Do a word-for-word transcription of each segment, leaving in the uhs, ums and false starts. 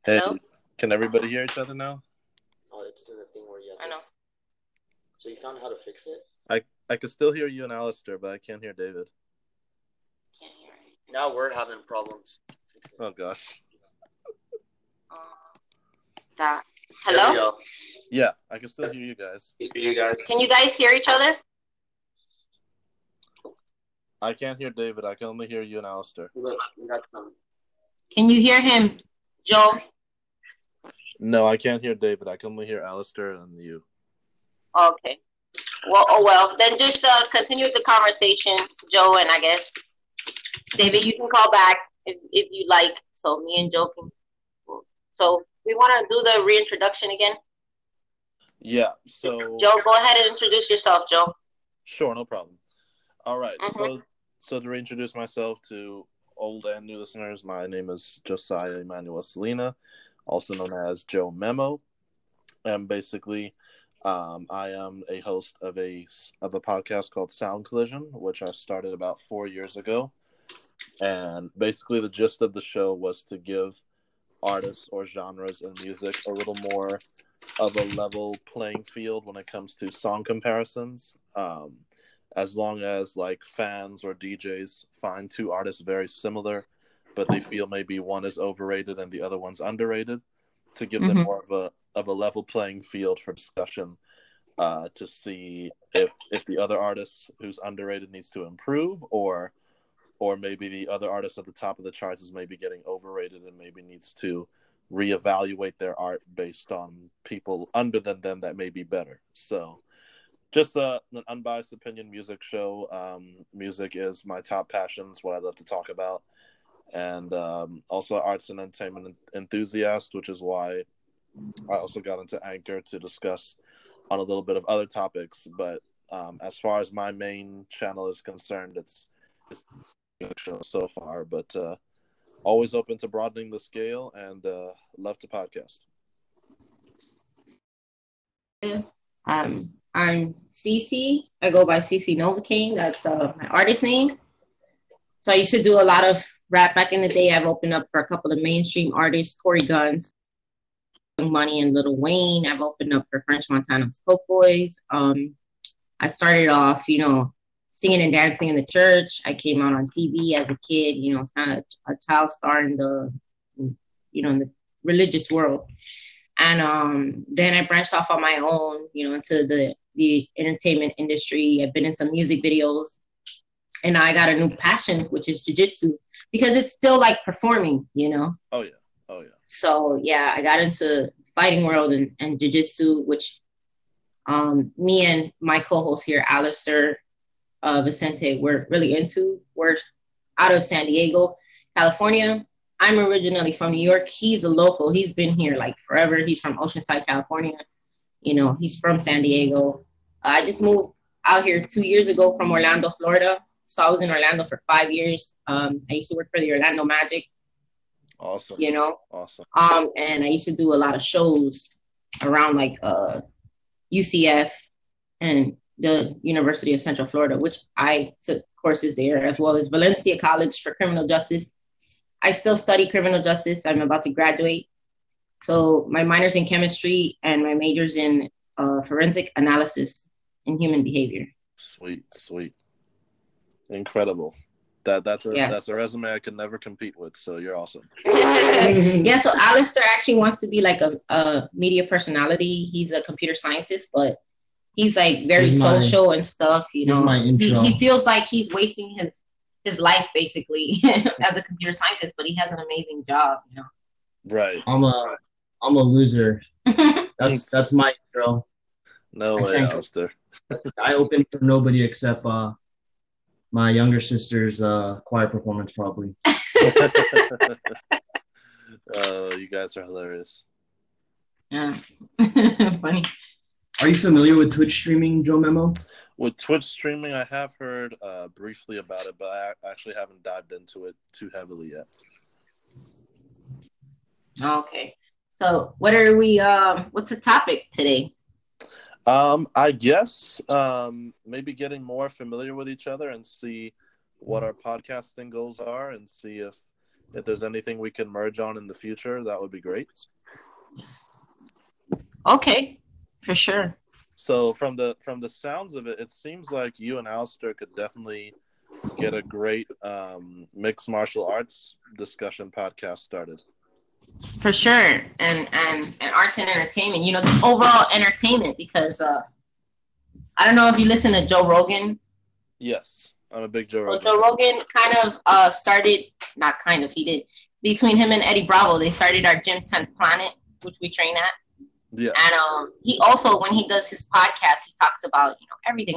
Hey, Hello? can everybody hear each other now? Oh, it's doing a thing where you have I to... know. So you found how to fix it? I I can still hear you and Alistair, but I can't hear David. Can't hear anything. Now we're having problems. Oh gosh. Uh, that. There we Hello? go. Yeah, I can still hear you guys. Hear you guys. Can you guys hear each other? I can't hear David. I can only hear you and Alistair. Look, we got some. Can you hear him, Joe? No, I can't hear David. I can only hear Alistair and you. Okay. Well, oh well. Then just uh, continue the conversation, Joe, and I guess David, you can call back if if you like. So me and Joe can. So we want to do the reintroduction again. Yeah. So Joe, go ahead and introduce yourself, Joe. Sure, no problem. All right. Mhm. So so to reintroduce myself to old and new listeners, my name is Josiah Emmanuel Salina, also known as Joe Memo, and basically, um, I am a host of a of a podcast called Sound Collision, which I started about four years ago. And basically, the gist of the show was to give artists or genres in music a little more of a level playing field when it comes to song comparisons. Um, as long as like fans or D Js find two artists very similar, but they feel maybe one is overrated and the other one's underrated, to give them Mhm. more of a of a level playing field for discussion, uh, to see if if the other artist who's underrated needs to improve, or or maybe the other artist at the top of the charts is maybe getting overrated and maybe needs to reevaluate their art based on people under than them that may be better. So just uh, an unbiased opinion music show. Um, music is my top passion. It's what I love to talk about. And um, also arts and entertainment enthusiast, which is why I also got into Anchor to discuss on a little bit of other topics. But um, as far as my main channel is concerned, it's it's a music show so far. But uh, always open to broadening the scale, and uh, love to podcast. Um, I'm Cece. I go by Cece Novocaine. That's uh, my artist name. So I used to do a lot of rap back in the day. I've opened up for a couple of mainstream artists, Corey Guns, Young Money, and Lil Wayne. I've opened up for French Montana's Coke Boys. Um, I started off, you know, singing and dancing in the church. I came out on T V as a kid, you know, kind of a child star in the, you know, in the religious world. And um, then I branched off on my own, you know, into the the entertainment industry. I've been in some music videos, and I got a new passion, which is jujitsu, because it's still like performing, you know. Oh yeah, oh yeah. So yeah, I got into fighting world and, and jujitsu, which um, me and my co-host here, Alistair uh, Vicente, we're really into. We're out of San Diego, California. I'm originally from New York. He's a local. He's been here like forever. He's from Oceanside, California. You know, he's from San Diego. Uh, I just moved out here two years ago from Orlando, Florida. So I was in Orlando for five years. Um, I used to work for the Orlando Magic. Awesome. You know, awesome. Um, and I used to do a lot of shows around like uh, U C F and the University of Central Florida, which I took courses there, as well as Valencia College for criminal justice. I still study criminal justice. I'm about to graduate. So my minor's in chemistry and my major's in uh, forensic analysis and human behavior. Sweet, sweet. Incredible. That that's a Yes. that's a resume I could never compete with. So you're awesome. Yeah. So Alistair actually wants to be like a, a media personality. He's a computer scientist, but he's like very Here's my- social and stuff. You here's know, my he, intro. he feels like he's wasting his his life basically as a computer scientist, but he has an amazing job. You know. Right. I'm a I'm a loser. That's that's my intro. No I way, can't- Alistair. I open for nobody except uh my younger sister's uh choir performance probably. Oh, you guys are hilarious. Yeah. Funny. Are you familiar with Twitch streaming, Joe Memo? With Twitch streaming, I have heard uh, briefly about it, but I actually haven't dived into it too heavily yet. Okay. So what are we? Um, what's the topic today? Um, I guess um, maybe getting more familiar with each other and see what our podcasting goals are, and see if If there's anything we can merge on in the future, that would be great. Yes. Okay, for sure. So from the from the sounds of it, it seems like you and Alistair could definitely get a great um, mixed martial arts discussion podcast started. For sure. And and and arts and entertainment, you know, just overall entertainment, because uh I don't know if you listen to Joe Rogan. Yes, I'm a big Joe So Rogan. Joe Rogan kind of uh started, not kind of, he did, between him and Eddie Bravo, they started our Gym tenth Planet, which we train at. Yeah. And um, he also, when he does his podcast, he talks about, you know, everything,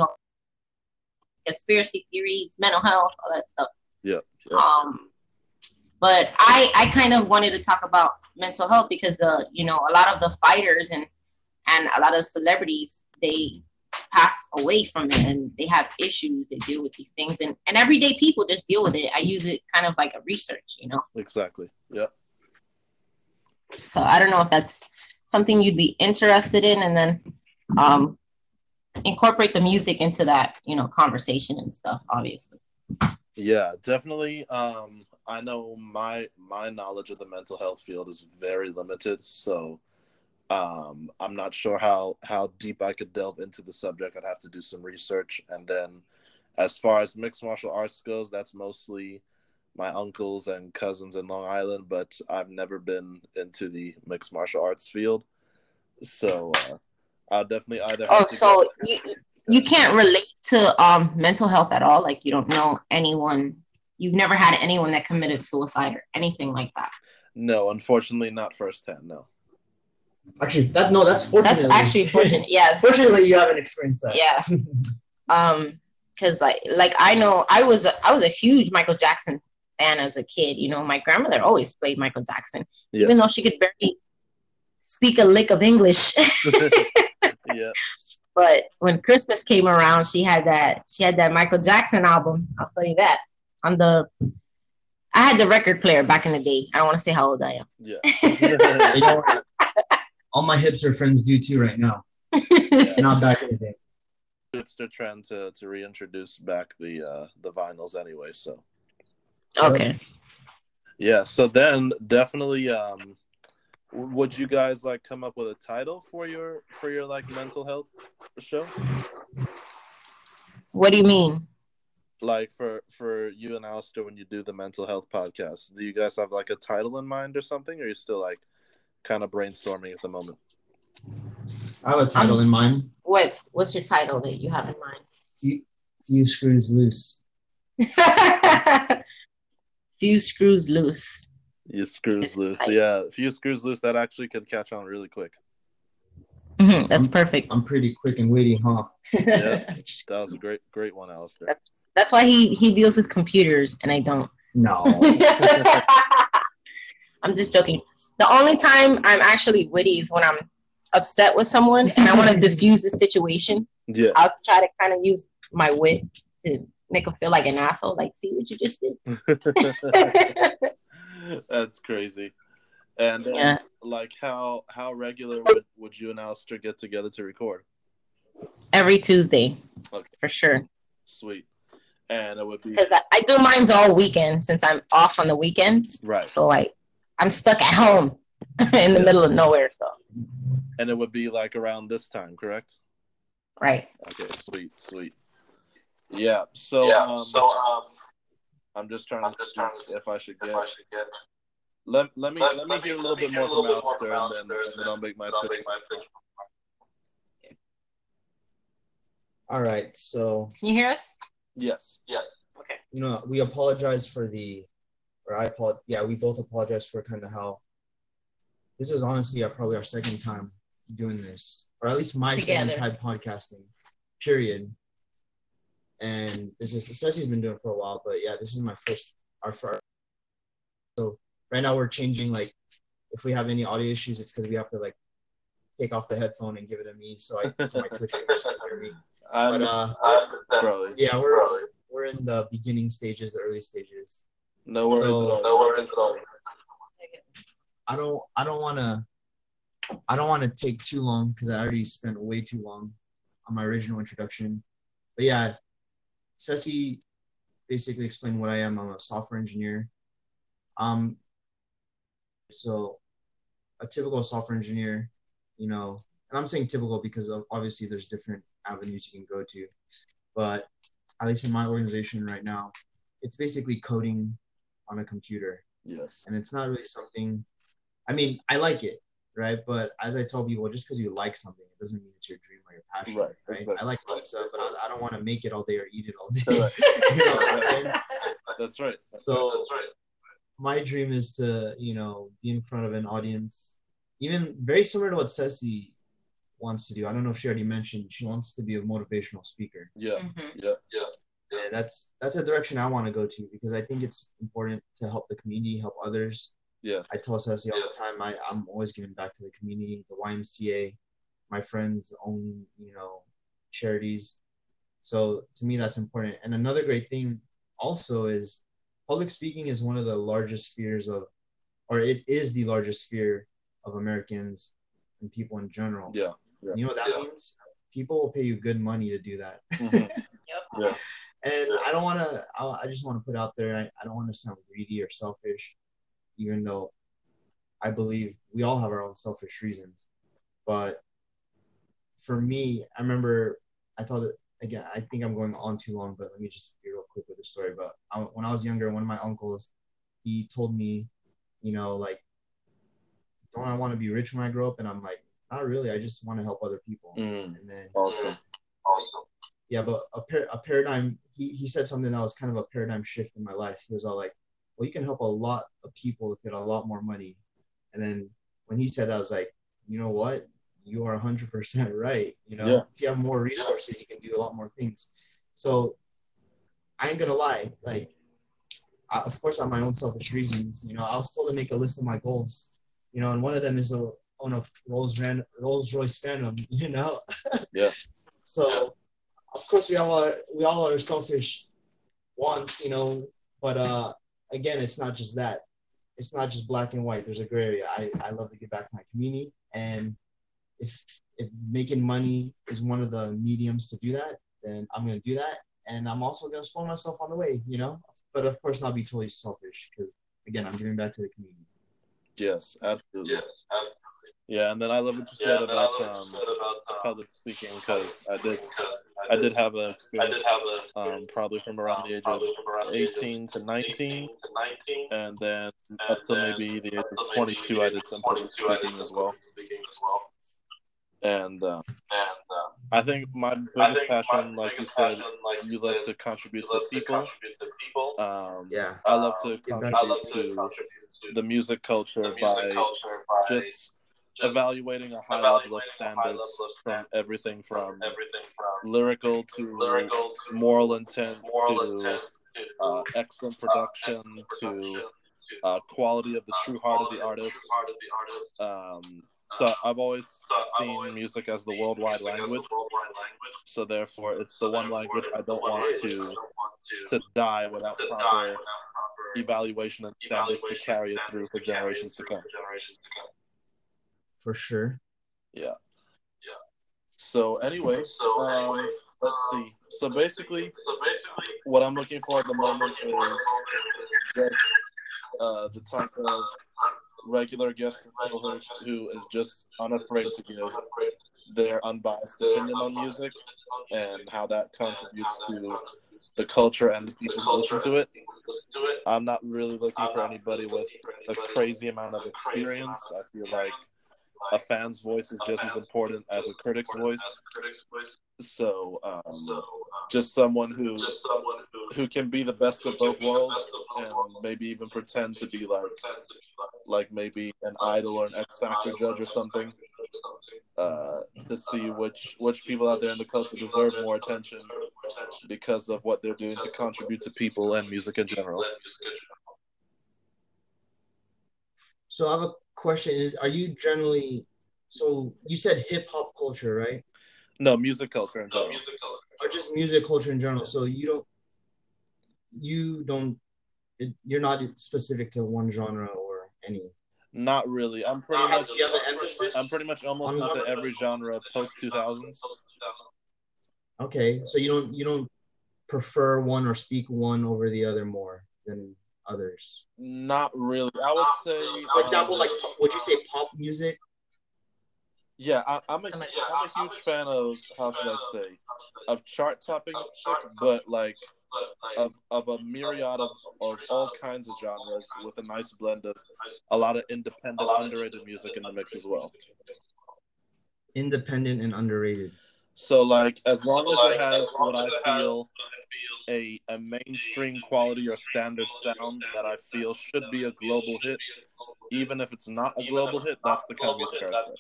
conspiracy theories, mental health, all that stuff. Yeah. yeah. Um, but I, I kind of wanted to talk about mental health because, uh, you know, a lot of the fighters and and a lot of celebrities, they pass away from it and they have issues. They deal with these things, and and everyday people just deal with it. I use it kind of like a research, you know. Exactly. Yeah. So I don't know if that's something you'd be interested in, and then um, incorporate the music into that, you know, conversation and stuff, obviously. Yeah, definitely. Um, I know my my knowledge of the mental health field is very limited, so um, I'm not sure how, how deep I could delve into the subject. I'd have to do some research. And then as far as mixed martial arts goes, that's mostly my uncles and cousins in Long Island, but I've never been into the mixed martial arts field. So uh, I'll definitely either have Oh, to so go... you, you can't relate to um, mental health at all? Like, you don't know anyone, you've never had anyone that committed suicide or anything like that? No, unfortunately not firsthand, no. Actually, that no, that's fortunately. That's actually fortunate, yeah. Fortunately, you haven't experienced that. Yeah. um, because like, like I know I was, a, I was a huge Michael Jackson fan as a kid. You know, my grandmother always played Michael Jackson, yeah. even though she could barely speak a lick of English. Yeah. But when Christmas came around, she had that she had that Michael Jackson album. I'll tell you that. On the I had the record player back in the day. I don't want to say how old I am. Yeah. You know, all my hipster friends do too right now. Yeah. Not back in the day. Hipster trend to, to reintroduce back the uh, the vinyls anyway. So. Okay. Yeah. So then definitely. Um, Would you guys like come up with a title for your for your like mental health show? What do you mean? Like for for you and Alistair, when you do the mental health podcast, do you guys have like a title in mind or something, or are you still like kind of brainstorming at the moment? I have a title um, in mind. What What's your title that you have in mind? Few, few screws loose. Few screws loose. You screws loose. Yeah, if you screws loose, that actually could catch on really quick. Mm-hmm, that's I'm, perfect. I'm pretty quick and witty, huh? Yeah, that was a great, great one, Alistair. That's, that's why he, he deals with computers and I don't. No. I'm just joking. The only time I'm actually witty is when I'm upset with someone and I want to diffuse the situation. Yeah. I'll try to kind of use my wit to make them feel like an asshole. Like, see what you just did? That's crazy. And um, yeah. like how how regular would, would you and Alistair get together to record? Every Tuesday. Okay. For sure. Sweet. And it would be because I, I do mine's all weekend since I'm off on the weekends. Right. So like I'm stuck at home in the yeah. middle of nowhere. So and it would be like around this time, correct? Right. Okay, sweet, sweet. Yeah. So yeah. um, so um I'm just trying I'm to just see trying to if I should get. If I should get let, let me let, let me let hear me, a little bit more from Alistair, and then, and then I'll make my I'll pitch. make my pitch. All right, so can you hear us? Yes. Yeah. Okay. You know, we apologize for the, or I apologize. Yeah, we both apologize for kind of how. This is honestly uh, probably our second time doing this, or at least my Together. second time podcasting. Period. And this is Ceci's been doing it for a while, but yeah, this is my first our first. So right now we're changing, like if we have any audio issues, it's because we have to like take off the headphone and give it to me, so I so my Twitch viewers can hear me. But uh, Probably. yeah, we're Probably. we're in the beginning stages, the early stages. No worries. So, no worries. Sorry. I don't I don't want to I don't want to take too long because I already spent way too long on my original introduction. But yeah, Ceci basically explained what I am. I'm a software engineer. Um, so a typical software engineer, you know, and I'm saying typical because of, obviously there's different avenues you can go to, but at least in my organization right now, it's basically coding on a computer. Yes. And it's not really something, I mean, I like it, right? But as I tell people, just because you like something, it doesn't mean it's your dream or your passion, Right. right? Exactly. I like pizza, but I, I don't want to make it all day or eat it all day. Right. You know what I'm saying? That's right. So That's right. my dream is to, you know, be in front of an audience, even very similar to what Ceci wants to do. I don't know if she already mentioned, she wants to be a motivational speaker. Yeah. Mhm. Yeah. Yeah. Yeah, that's that's a direction I want to go to because I think it's important to help the community, help others. Yes. I tell Ceci all the time, I, I'm always giving back to the community, the Y M C A, my friends own, you know, charities. So to me, that's important. And another great thing also is public speaking is one of the largest fears of, or it is the largest fear of Americans and people in general. Yeah. Yeah. You know what that yeah. means? People will pay you good money to do that. Mm-hmm. Yep. Yeah. And I don't want to, I just want to put out there, I, I don't want to sound greedy or selfish, even though I believe we all have our own selfish reasons. But for me, I remember I told it, again, I think I'm going on too long, but let me just be real quick with the story. But I, when I was younger, one of my uncles, he told me, you know, like, don't I want to be rich when I grow up? And I'm like, not really. I just want to help other people. Mm. And then, Awesome. Awesome. Yeah, but a, par- a paradigm, he, he said something that was kind of a paradigm shift in my life. He was all like, well, you can help a lot of people with a lot more money. And then when he said that, I was like, you know what? You are one hundred percent right. You know, Yeah. if you have more resources, you can do a lot more things. So I ain't going to lie. Like, I, of course, on my own selfish reasons, you know, I was told to make a list of my goals, you know, and one of them is to own a Rolls, Ran- Rolls Royce Phantom, you know? Yeah. So, yeah. Of course, we all are, we all are selfish wants, you know, but uh, again, it's not just that. It's not just black and white. There's a gray area. I, I love to give back to my community. And if if making money is one of the mediums to do that, then I'm going to do that. And I'm also going to spoil myself on the way, you know, but of course not be totally selfish because, again, I'm giving back to the community. Yes, absolutely. Yes, absolutely. Yeah, and then I love what you said, yeah, about, um, about um, public speaking because I did I did have an experience, have a, um, probably from around the age of eighteen to nineteen, and then and up to maybe the age of twenty-two, I did some public speaking as well. And, um, and um, I think my biggest think passion, my like biggest you said, passion, like you love to contribute to people. Contribute to people. Um, yeah, I love to contribute, I love to, to contribute to the music culture, the music by, culture by just evaluating a high evaluating level of standards, level of standards from everything from, everything from lyrical to lyrical to moral intent moral to intent to uh, excellent production, production to uh, quality of the true heart of the artist. Um, so I've always seen music as the worldwide language. So therefore, it's the one language I don't want to to die without proper evaluation and standards to carry it through for generations to come. For sure. Yeah. Yeah. So anyway, um, let's see. So basically, what I'm looking for at the moment is just uh, the type of regular guest co-host who is just unafraid to give their unbiased opinion on music and how that contributes to the culture and the people who listen to it. I'm not really looking for anybody with a crazy amount of experience. I feel like a fan's voice is just as important as a critic's voice. So, um, just someone who who can be the best of both worlds and maybe even pretend to be like like maybe an Idol or an X Factor judge or something, uh, to see which which people out there in the culture deserve more attention because of what they're doing to contribute to people and music in general. So I have a question: Is are you generally? So you said hip hop culture, right? No, music culture in general. Or just music culture in general. So you don't, you don't, it, you're not specific to one genre or any. Not really. I'm pretty much. You have the emphasis. I'm pretty much almost into one? every genre post two thousands. Okay, so you don't you don't prefer one or speak one over the other more than others? Not really. I would say, For example, um, like, Would you say pop music? yeah, I, I'm a I'm a huge fan of, how should I say, of chart topping music, but like of of a myriad of, of all kinds of genres with a nice blend of a lot of independent, underrated music in the mix as well. Independent and underrated. So like, as long as it has what I feel a a mainstream quality or standard sound that I feel should be a global hit, even if it's not a global hit, that's the kind of music I respect.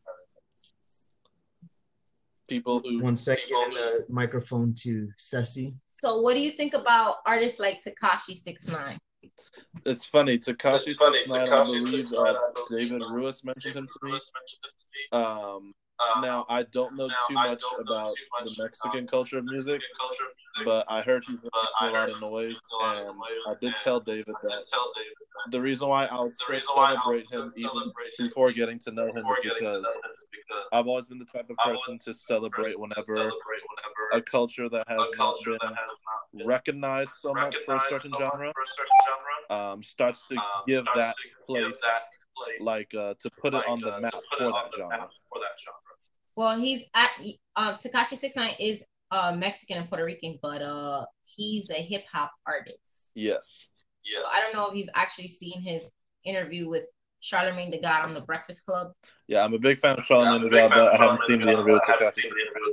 People who One second, giving the microphone to Ceci. So what do you think about artists like Tekashi six nine? It's funny, Tekashi six nine, I believe uh, David Ruiz mentioned him to me. Um, now, I don't know too much about the Mexican culture of music, but I heard he's making a lot of noise, and I did tell David that the reason why I would still celebrate him even before getting to know him is because I've always been the type of person to celebrate whenever a culture that has not been recognized so much for a certain genre um, starts to give that place, like, uh, to put it on the map for that genre. Well, he's at uh, Tekashi six nine is uh, Mexican and Puerto Rican, but uh, he's a hip hop artist. Yes. Yeah. I don't know if you've actually seen his interview with Charlemagne the God on the Breakfast Club. Yeah, I'm a big fan of Charlemagne the God, but I haven't seen the interview with Tekashi.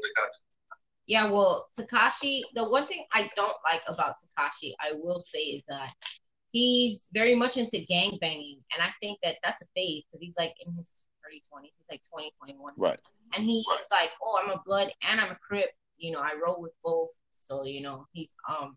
Yeah, well, Tekashi, the one thing I don't like about Tekashi, I will say, is that he's very much into gang banging, and I think that that's a phase because he's like in his early twenties. He's like twenty, twenty-one. Right. And he's like, oh, I'm a Blood and I'm a Crip. You know, I roll with both. So, you know, he's, um,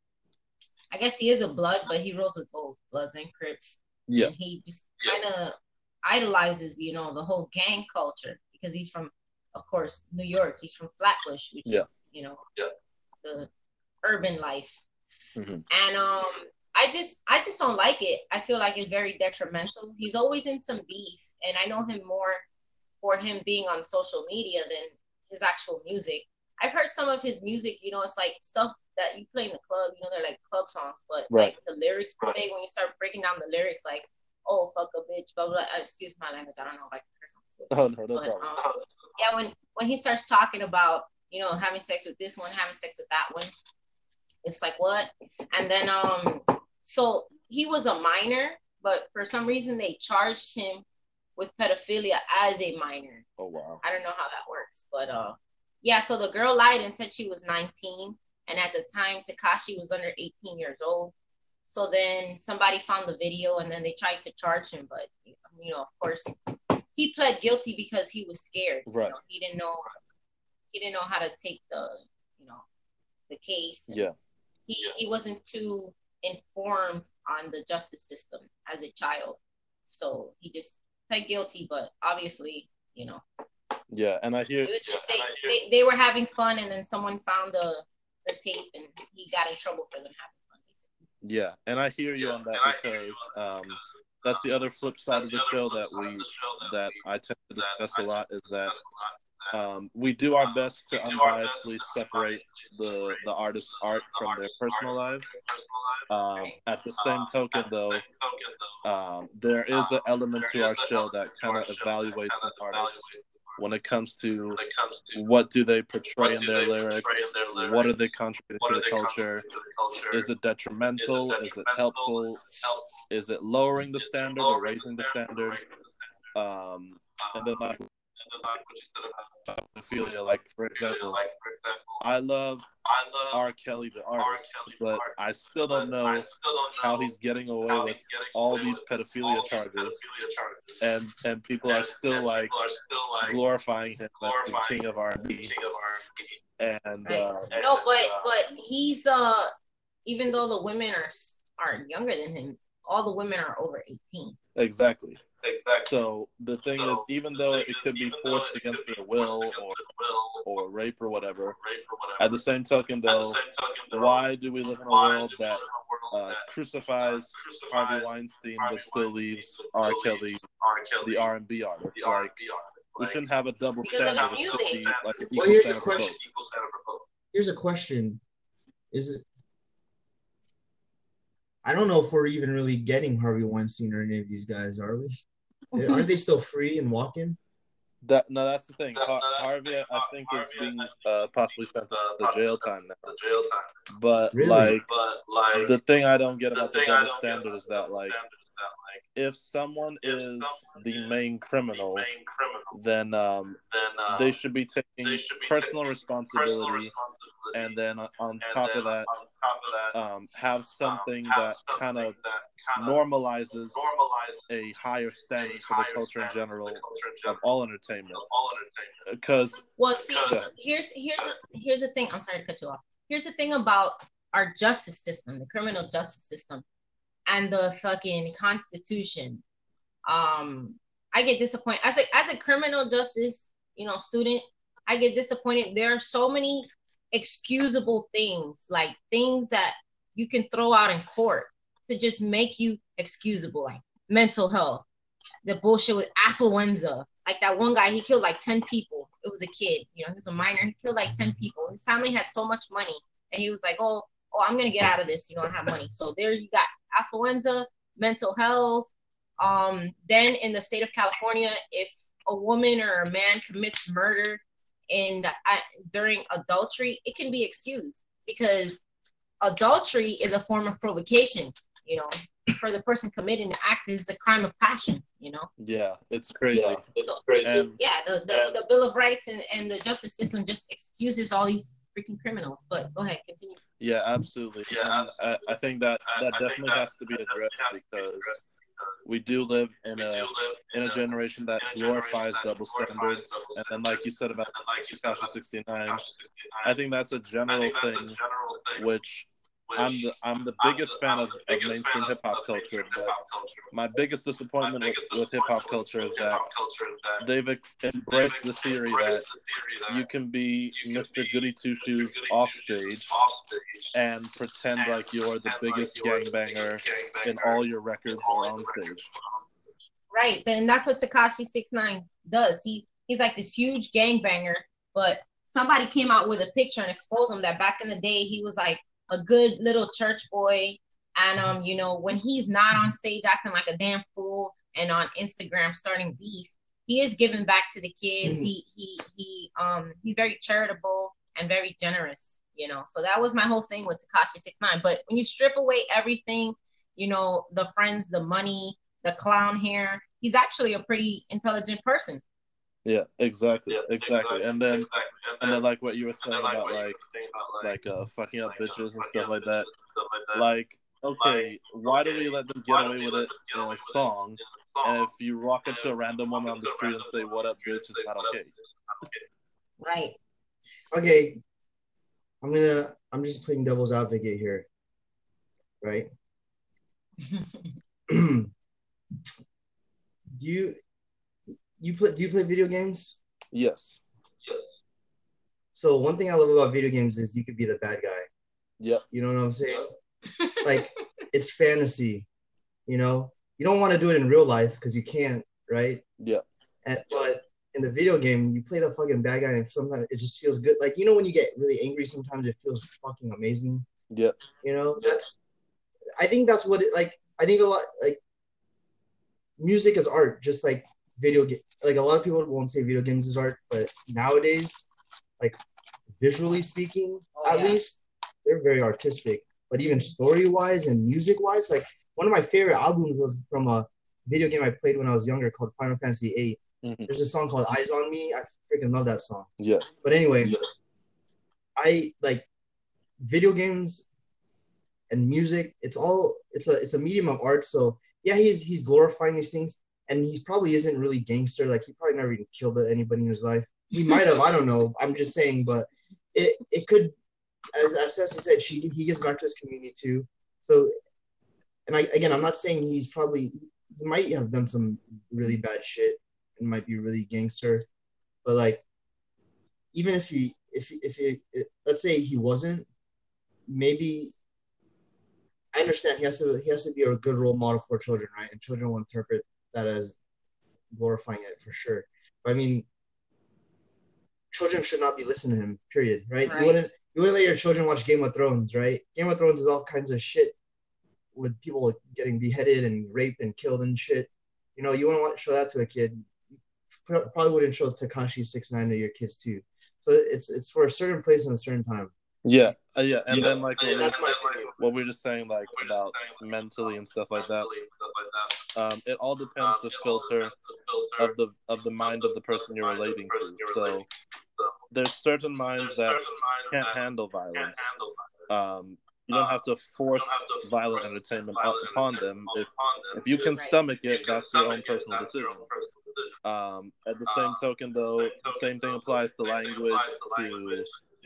I guess he is a Blood, but he rolls with both Bloods and Crips. Yeah. And he just kind of idolizes, you know, the whole gang culture because he's from, of course, New York. He's from Flatbush, which yeah. is, you know, yeah. the urban life. Mm-hmm. And um, I just, I just don't like it. I feel like it's very detrimental. He's always in some beef, and I know him more for him being on social media than his actual music. I've heard some of his music, you know, it's like stuff that you play in the club, you know, they're like club songs, but right. like the lyrics, right. say when you start breaking down the lyrics, like, oh, fuck a bitch, blah, blah, blah. Excuse my language, I don't know if I can curse on Twitch. Oh, no, no but, problem. Um, yeah, when, when he starts talking about, you know, having sex with this one, having sex with that one, it's like, what? And then, um, so he was a minor, but for some reason they charged him with pedophilia as a minor. Oh, wow. I don't know how that works, but uh, yeah, so the girl lied and said she was nineteen, and at the time, Tekashi was under eighteen years old. So then somebody found the video, and then they tried to charge him, but, you know, of course, he pled guilty because he was scared. Right. You know? He didn't know, he didn't know how to take the, you know, the case. Yeah. He, he wasn't too informed on the justice system as a child. So he just pled guilty, but obviously, you know. Yeah, and I hear, it was just yeah, they, hear, they, they were having fun, and then someone found the, the tape, and he got in trouble for them having fun, basically. Yeah, and I hear you on that because um, that's the other flip side of the show that we that I tend to discuss a lot is that um, we do our best to unbiasedly separate the the artist's art from their personal lives. Um, at the same token, though, um, there is an element to our show that kind of evaluates an artist when it comes to what do they portray in their lyrics, what are they contributing to the culture, is it detrimental, is it helpful, is it lowering the standard or raising the standard, um, and then like pedophilia, like for example, I love R. Kelly the artist, but I still don't know how he's getting away with all these pedophilia charges, and and people are still like glorifying him as the king of R and B. And uh, no, but but he's uh even though the women are are younger than him, all the women are over eighteen. Exactly. Exactly. So the thing is, even though it could be forced against their will or or rape or whatever, at the same token, though, why do we live in a world that uh, crucifies Harvey Weinstein but still leaves R. Kelly, the R and B artist? Like, we shouldn't have a double standard. It should be like an equal well, here's standard a question. Here's a question: Is it? I don't know if we're even really getting Harvey Weinstein or any of these guys, are we? Aren't they still free and walking? That no, that's the thing. Har- Harvey, I think, is being uh, possibly sent to jail time now. But Really? like, the thing I don't get about the double standard is that like, if someone is the main criminal, then um, they should be taking personal responsibility, and then on top of that, um, have something that kind of normalizes a higher standard for the culture in general of all entertainment. Because Well, see, Yeah. here's here's the, here's the thing. I'm sorry to cut you off. Here's the thing about our justice system, the criminal justice system, and the fucking Constitution. Um, I get disappointed as a as a criminal justice, you know, student. I get disappointed. There are so many excusable things, like things that you can throw out in court to just make you excusable, like mental health, the bullshit with affluenza. Like that one guy, he killed like ten people. It was a kid, you know, he was a minor. He killed like ten people. His family had so much money, and he was like, "Oh, oh, I'm gonna get out of this. You know, I have money." So there you got affluenza, mental health. Um, then in the state of California, if a woman or a man commits murder in the, uh, during adultery, it can be excused because adultery is a form of provocation. You know, for the person committing the act is a crime of passion. You know. Yeah, it's crazy. Yeah, it's crazy. And Yeah, the, the, the Bill of Rights and, and the justice system just excuses all these freaking criminals. But go ahead, continue. yeah, absolutely. Yeah, And I, I think that that definitely has to be addressed because we do live in a in a generation that glorifies double standards. And then, like you said about Tekashi sixty-nine, I think that's a general thing, which I'm the, I'm the biggest fan of, of mainstream hip hop culture, but my biggest disappointment with, with hip hop culture is that they've embraced the theory that you can be Mister Goody Two Shoes off stage and pretend like you're the biggest gangbanger in all your records or on stage. Right, then that's what Tekashi six nine does. He he's like this huge gangbanger, but somebody came out with a picture and exposed him that back in the day he was like a good little church boy, and um, you know, when he's not on stage acting like a damn fool and on Instagram starting beef, he is giving back to the kids. Mm-hmm. He he he um he's very charitable and very generous, you know. So that was my whole thing with Tekashi six nine. But when you strip away everything, you know, the friends, the money, the clown hair, he's actually a pretty intelligent person. Yeah, exactly, exactly. And then, and then, like what you were saying about like, like uh, fucking up bitches and stuff like that. Like, okay, why do we let them get away with it in a song? And if you walk up to a random woman on the street and say, "What up, bitch?" it's not okay. Right. Okay, I'm gonna. I'm just playing devil's advocate here, right? Do you? You play? Do you play video games? Yes. So one thing I love about video games is you could be the bad guy. Yep. You know what I'm saying? Like, it's fantasy. You know, you don't want to do it in real life because you can't, right? Yeah. And, but in the video game, you play the fucking bad guy, and sometimes it just feels good. Like, you know, when you get really angry, sometimes it feels fucking amazing. Yep. You know. Yep. I think that's what it like. I think a lot like music is art, just like video game. Like a lot of people won't say video games is art, but nowadays, like visually speaking, oh, at yeah. least they're very artistic. But even story-wise and music-wise, like one of my favorite albums was from a video game I played when I was younger called Final Fantasy eight. Mm-hmm. There's a song called Eyes on Me. I freaking love that song. Yeah. But anyway, yeah. I like video games and music. It's all it's a it's a medium of art. So yeah, he's he's glorifying these things. And he probably isn't really gangster. Like, he probably never even killed anybody in his life. He might have. I don't know. I'm just saying. But it it could, as, as Ceci said, she, he gives back to his community too. So, and I again, I'm not saying he's probably, he might have done some really bad shit and might be really gangster. But, like, even if he, if he, if he, let's say he wasn't, maybe, I understand he has to, he has to be a good role model for children, right? And children will interpret that as glorifying it for sure. But I mean, children should not be listening to him, period, right? right? You wouldn't you wouldn't let your children watch Game of Thrones, right? Game of Thrones is all kinds of shit with people getting beheaded and raped and killed and shit. You know, you wouldn't want to show that to a kid. You probably wouldn't show Tekashi six nine to your kids too. So it's it's for a certain place and a certain time. Yeah, uh, yeah, and Yeah. then like what, That's we, my what we were just saying, like about mentally and stuff like that. Um, it all depends the filter of the of the mind of the person you're relating to. So there's certain minds that can't handle violence. Um, you don't have to force violent entertainment out upon them. If if you can stomach it, that's your own personal decision. Um, at the same token, though, the same thing applies to language, to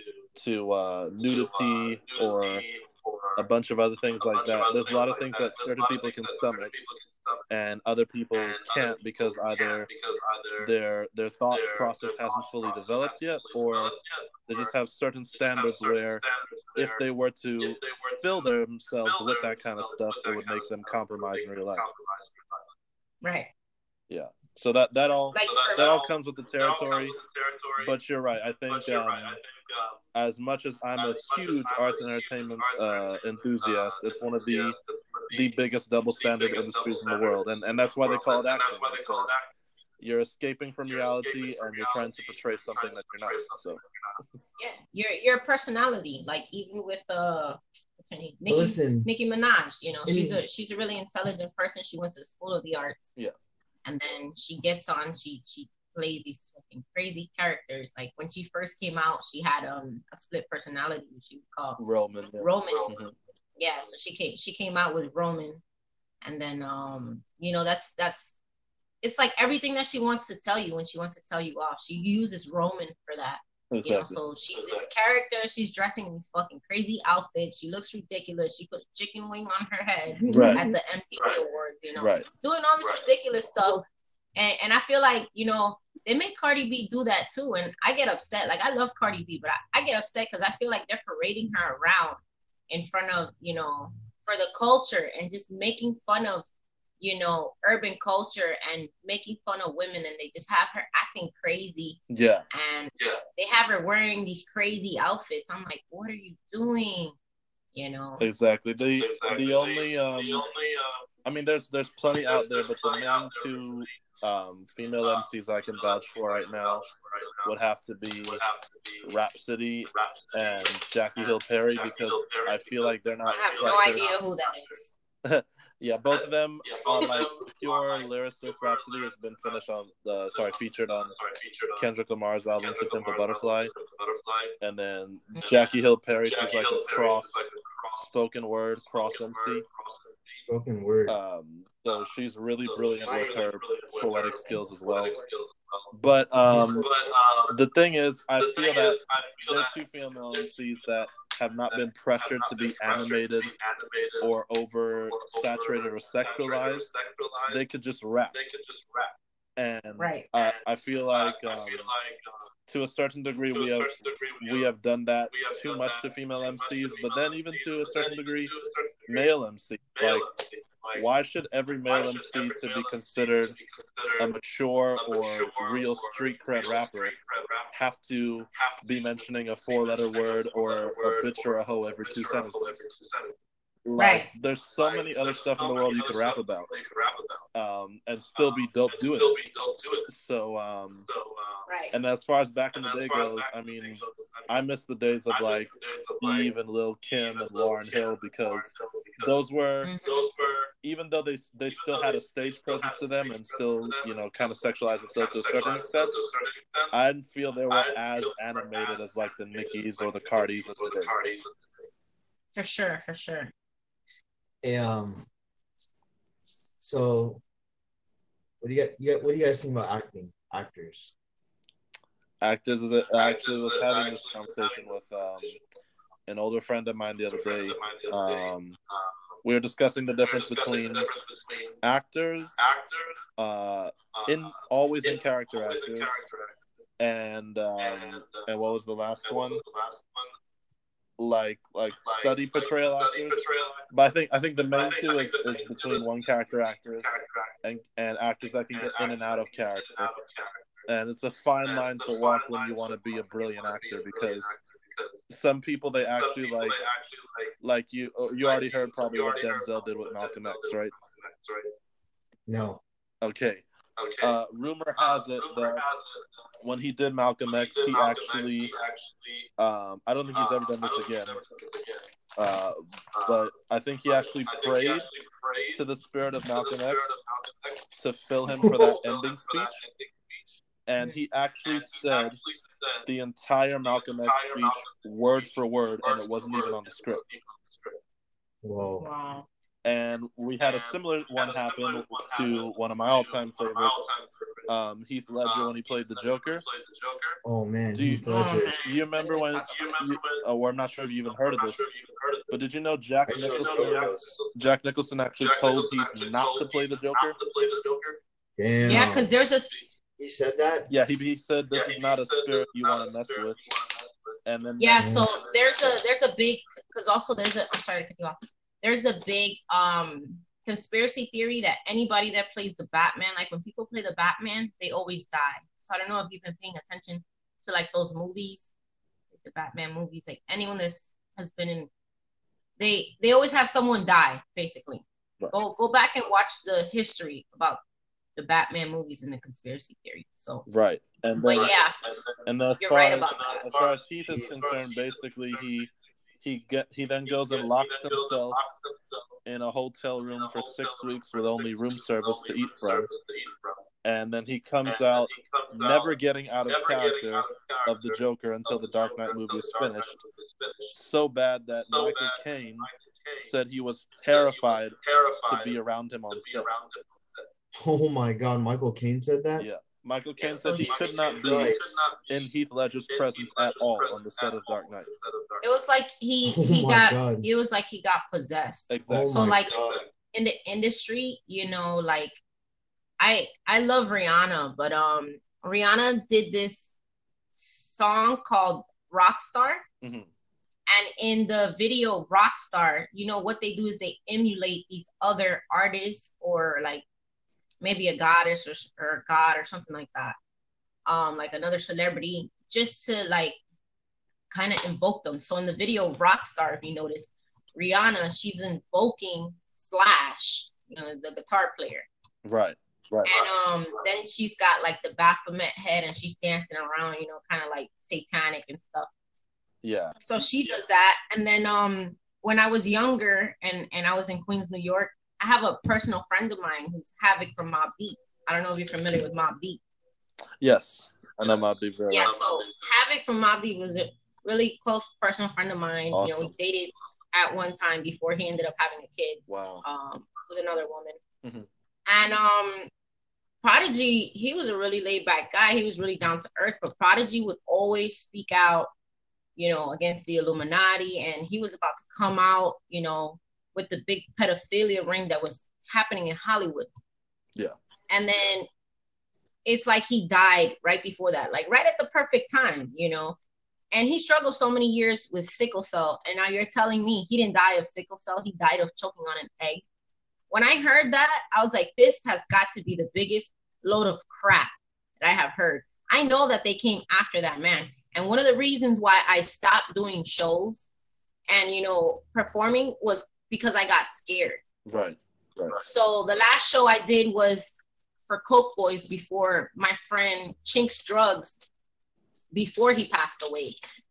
to uh, nudity, or a bunch of other things like that. There's a lot of things that certain people can stomach, and other people can't because either their their thought process hasn't fully developed yet, or they just have certain standards where if they were to fill themselves with that kind of stuff, it would make them compromise in real life. Right. Yeah. So that that all Like, that all comes with the territory. But you're right. I think um, as much as I'm a huge arts and entertainment uh, enthusiast, it's one of the the biggest double standard industries in the world, and and that's why they call it acting, because you're escaping from reality and you're trying to portray something that you're not. So yeah, your your personality, like even with uh, what's her name, Nicki, Listen, Nicki Minaj. You know, in- she's a she's a really intelligent person. She went to the School of the Arts. Yeah. And then she gets on. She she plays these fucking crazy characters. Like when she first came out, she had um a split personality, which she would call Roman. Yeah. Roman. Mm-hmm. Yeah, so she came she came out with Roman, and then um you know that's that's it's like everything that she wants to tell you when she wants to tell you off, she uses Roman for that. Exactly. You know, so she's this character. She's dressing in these fucking crazy outfits. She looks ridiculous. She put a chicken wing on her head Right. at the M T V Awards. You know, Right. doing all this ridiculous stuff. And and I feel like, you know, they make Cardi B do that too. And I get upset. Like, I love Cardi B, but I, I get upset because I feel like they're parading her around in front of, you know, for the culture and just making fun of, you know, urban culture and making fun of women. And they just have her acting crazy. Yeah. And they have her wearing these crazy outfits. I'm like, what are you doing? You know? Exactly. The the only um I mean there's there's plenty out there, but the main two um female M Cs I can vouch for right now would have to be Rhapsody and Jackie Hill Perry, because I feel like they're not I have no pressured. idea who that is. Yeah, both of them are like pure lyricists. Rhapsody has been finished on the sorry featured on Kendrick Lamar's album To Pimp a Butterfly, and then Jackie Hill Perry, she's like a cross spoken word cross M C. Spoken word. Um, so she's really brilliant with her poetic skills as well. But um, the thing is, I feel that there are two female M Cs that have not been pressured to be animated or over saturated or sexualized. They could just rap. And Right. I, I feel like um, to a certain degree we have we have done that too much to female M Cs, but then even to a certain degree male M Cs. Like, why should every male M C to be considered a mature or real street cred rapper have to be mentioning a four-letter word or a bitch or a hoe every two sentences? Like, Right. there's so many other stuff in the world you could rap about, um, and still be dope doing it. So, um, Right. and as far as back in the day goes, I mean, I miss the days of like Eve and Lil Kim and Lauryn Hill, because those were, even though they they still had a stage presence to them and still, you know, kind of sexualized themselves to a certain extent, I didn't feel they were as animated as like the Nickies or the Cardis of today. For sure, for sure. Um. So, what do you got? You got what do you guys think about acting actors? Actors is it, I actually was having this conversation with um, an older friend of mine the other day. Um, we were discussing the difference between actors, uh, in always in character actors, and um, and what was the last one? Like like study portrayal actors. But I think I think the main two is, is between one character actors and, and actors that can get in and out of character. And it's a fine line to walk when you want to be a brilliant actor, because some people, they actually like like you you already heard probably what Denzel did with Malcolm X, right? No. Okay. Uh, rumor has it that when he did Malcolm X, he actually, um, I don't think he's ever done this again, uh, but I think he actually prayed to the spirit of Malcolm X to fill him for that ending speech, and he actually said the entire Malcolm X speech word for word, and it wasn't even on the script. Whoa. Wow. And we had a similar one happen to one of my all-time favorites, um, Heath Ledger, when he played the Joker. Oh man, Do you, Heath Ledger. you remember when? You, oh, I'm not sure if you even heard of this, but did you know Jack I just Nicholson? know this. Jack Nicholson actually told Heath not to play the Joker. Damn. Yeah, because there's a He said that? Yeah, he he said this is not a spirit you want to mess with. And then yeah. So there's a there's a big because also there's a I'm sorry to cut you off. There's a big um conspiracy theory that anybody that plays the Batman, like when people play the Batman, they always die. So I don't know if you've been paying attention to like those movies, like the Batman movies, like anyone that's has been in, they they always have someone die, basically. Right. Go go back and watch the history about the Batman movies and the conspiracy theory. So right, and but then, yeah, and then as you're far right as, about that. as far as Heath is concerned, basically he he get he then goes and locks himself in a hotel room for six weeks with only room service to eat from, and then he comes out never getting out of character of the Joker until the Dark Knight movie is finished. So bad that Michael Caine said he was terrified to be around him on set. Oh my God, Michael Caine said that? Yeah. Michael Caine So said he he- could not be Christ. in Heath Ledger's presence at all on the set of Dark Knight. It was like he Oh he my got God. it was like he got possessed. Exactly. Oh So my like God. in the industry, you know, like I I love Rihanna, but um Rihanna did this song called Rockstar. Mhm. And in the video Rockstar, you know what they do is they emulate these other artists or like maybe a goddess or, or a god or something like that. Um, like another celebrity, just to like kind of invoke them. So in the video Rockstar, if you notice, Rihanna, she's invoking Slash, you know, the guitar player. Right. Right. And um, then she's got like the Baphomet head and she's dancing around, you know, kind of like satanic and stuff. Yeah. So she does that. And then um, when I was younger and, and I was in Queens, New York, I have a personal friend of mine who's Havoc from Mobb Deep. I don't know if you're familiar with Mobb Deep. Yes. I know Mobb Deep very Yeah, well. so Havoc from Mobb Deep was a really close personal friend of mine. Awesome. You know, we dated at one time before he ended up having a kid Wow. um, with another woman. Mhm. And um, Prodigy, he was a really laid back guy. He was really down to earth, but Prodigy would always speak out, you know, against the Illuminati. And he was about to come out, you know, with the big pedophilia ring that was happening in Hollywood. Yeah. And then it's like he died right before that, like right at the perfect time, you know. And he struggled so many years with sickle cell. And now you're telling me he didn't die of sickle cell. He died of choking on an egg. When I heard that, I was like, this has got to be the biggest load of crap that I have heard. I know that they came after that man. And one of the reasons why I stopped doing shows and, you know, performing was because I got scared. Right. Right. So the last show I did was for Coke Boys before my friend Chinks Drugs, before he passed away.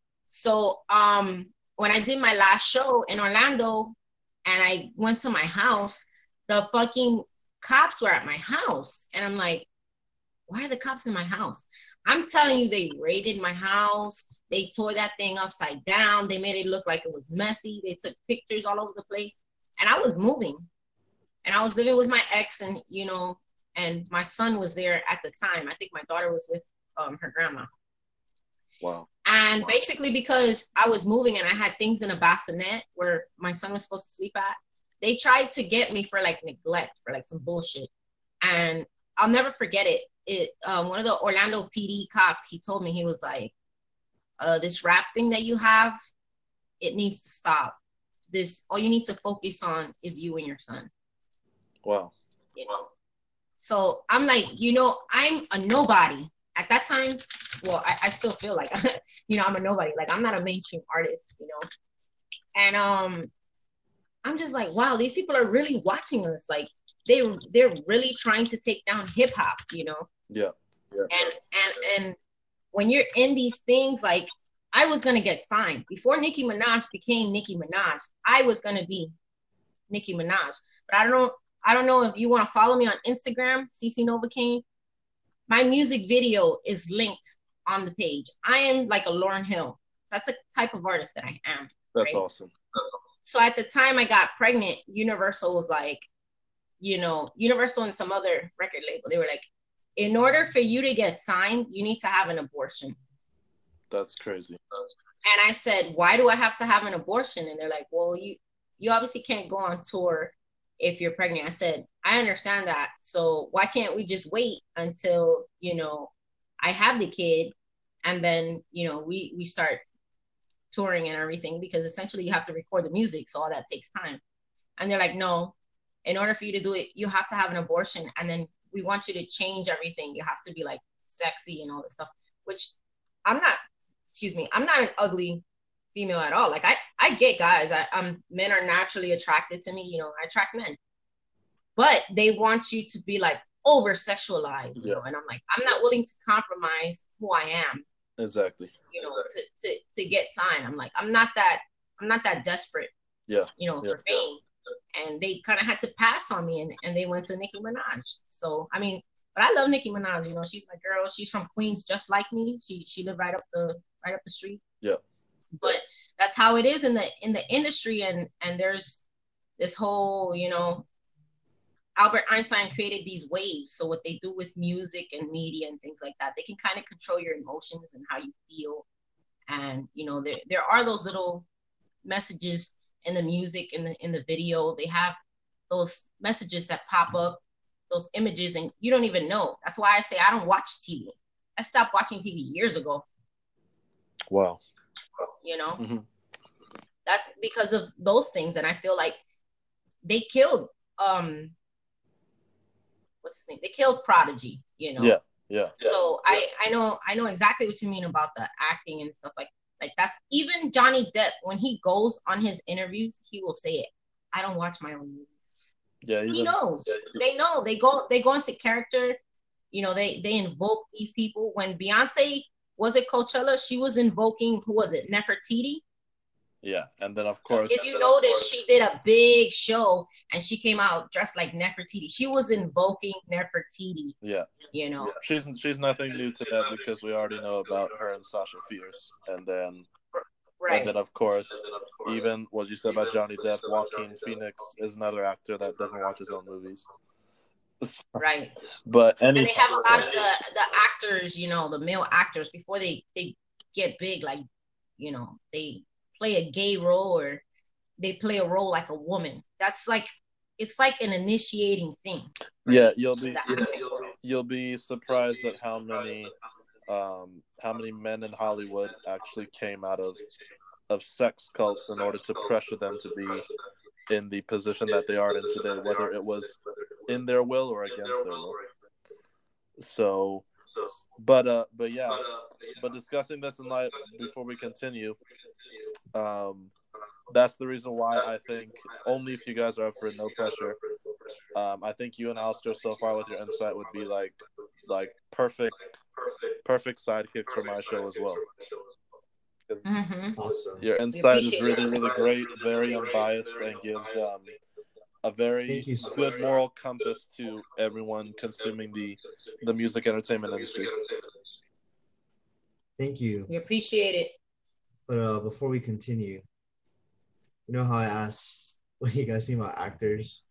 So um, when I did my last show in Orlando and I went to my house, the fucking cops were at my house. And I'm like, why are the cops in my house? I'm telling you, they raided my house. They tore that thing upside down. They made it look like it was messy. They took pictures all over the place. And I was moving. And I was living with my ex and, you know, and my son was there at the time. I think my daughter was with um, her grandma. Wow. And basically because I was moving and I had things in a bassinet where my son was supposed to sleep at, they tried to get me for like neglect, for like some bullshit. And I'll never forget it. It um, one of the Orlando P D cops, he told me, he was like, uh, this rap thing that you have, it needs to stop. This, all you need to focus on is you and your son. Wow. You know? So I'm like, you know, I'm a nobody. At that time, well, I, I still feel like, you know, I'm a nobody. Like, I'm not a mainstream artist, you know. And um, I'm just like, wow, these people are really watching us. Like they they're really trying to take down hip hop, you know. Yeah. Yeah. And and and when you're in these things, like I was gonna get signed before Nicki Minaj became Nicki Minaj. I was gonna be Nicki Minaj, but I don't know. I don't know if you want to follow me on Instagram, CeCe Novocaine. My music video is linked on the page. I am like a Lauryn Hill. That's the type of artist that I am. That's right? awesome. So at the time I got pregnant, Universal was like, you know, Universal and some other record label, they were like, in order for you to get signed, you need to have an abortion. That's crazy. And I said, why do I have to have an abortion? And they're like, well, you you obviously can't go on tour if you're pregnant. I said, I understand that. So why can't we just wait until, you know, I have the kid and then, you know, we, we start touring and everything, because essentially you have to record the music. So all that takes time. And they're like, no, in order for you to do it, you have to have an abortion. And then we want you to change everything. You have to be like sexy and all this stuff, which I'm not, excuse me, I'm not an ugly female at all. Like I, I get guys. I, um, men are naturally attracted to me. You know, I attract men, but they want you to be like over sexualized. You Yeah. know, and I'm like, I'm not willing to compromise who I am. Exactly. You know, to to to get signed. I'm like, I'm not that. I'm not that desperate. Yeah. You know, Yeah. for fame. And they kind of had to pass on me, and, and they went to Nicki Minaj. So I mean, but I love Nicki Minaj. You know, she's my girl. She's from Queens, just like me. She she lived right up the right up the street. Yeah. But that's how it is in the in the industry, and and there's this whole, you know, Albert Einstein created these waves. So what they do with music and media and things like that, they can kind of control your emotions and how you feel. And you know, there there are those little messages in the music, in the in the video. They have those messages that pop up, those images, and you don't even know. That's why I say I don't watch T V. I stopped watching T V years ago. Wow. You know, Mm-hmm. that's because of those things. And I feel like they killed um what's his name? They killed Prodigy, you know. Yeah. Yeah. So I I know I know exactly what you mean about the acting and stuff like like that's even Johnny Depp, when he goes on his interviews, he will say it. I don't watch my own movies. Yeah. He knows. They know. They go they go into character. You know, they they invoke these people. When Beyonce was at Coachella, she was invoking, who was it? Nefertiti. Yeah. And then of course. If you notice, she did a big show and she came out dressed like Nefertiti. She was invoking Nefertiti. Yeah. You know. Yeah. She's she's nothing new to that, because we already know about her and Sasha Fierce. And then Right. and then of course, even what you said about Johnny Depp, Joaquin Phoenix is another actor that doesn't watch his own movies. Right. But any And they have a lot of the, the actors, you know, the male actors, before they, they get big, like, you know, they play a gay role or they play a role like a woman. That's like, it's like an initiating thing. Yeah, you'll be The you'll, acting. you'll be surprised at how many um how many men in Hollywood actually came out of of sex cults in order to pressure them to be in the position that they are in today, whether it was in their will or against their will. So, but uh, but yeah, but discussing this in light before we continue, um, that's the reason why I think only if you guys are up for it, no pressure. Um, I think you and Alistair so far with your insight would be like like perfect perfect sidekick for my show as well. Mm-hmm. Awesome. Your insight is appreciate really, really great, very unbiased, and gives um, a very Thank you so good much. moral compass to everyone consuming the, the music entertainment industry. Thank you. We appreciate it. But uh, before we continue, you know how I asked, what do you guys think about actors?